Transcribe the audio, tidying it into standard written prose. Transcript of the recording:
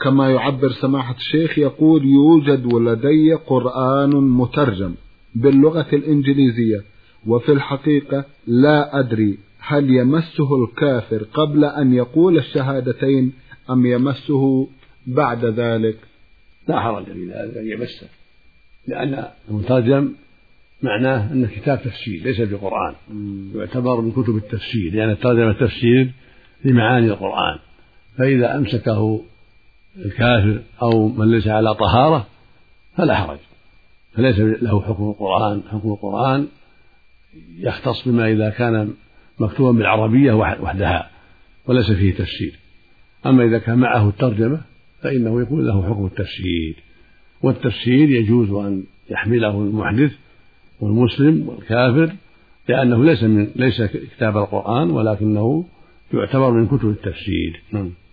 كما يعبر سماحة الشيخ، يقول يوجد لدي قرآن مترجم باللغة الإنجليزية، وفي الحقيقة لا أدري هل يمسه الكافر قبل أن يقول الشهادتين أم يمسه بعد ذلك. لا حرج في ذلك أن يمسه، لأن المترجم معناه أنه كتاب تفسير ليس بقرآن، يعتبر من كتب التفسير، لأن الترجمة التفسير لمعاني القرآن، فإذا أمسكه الكافر أو من ليس على طهارة فلا حرج، فليس له حكم القرآن. حكم القرآن يختص بما إذا كان مكتوبا بالعربية وحدها وليس فيه تفسير، أما إذا كان معه الترجمة فإنه يكون له حكم التفسير، والتفسير يجوز أن يحمله المحدث والمسلم والكافر، لأنه ليس كتاب القرآن ولكنه يعتبر من كتب التفسير.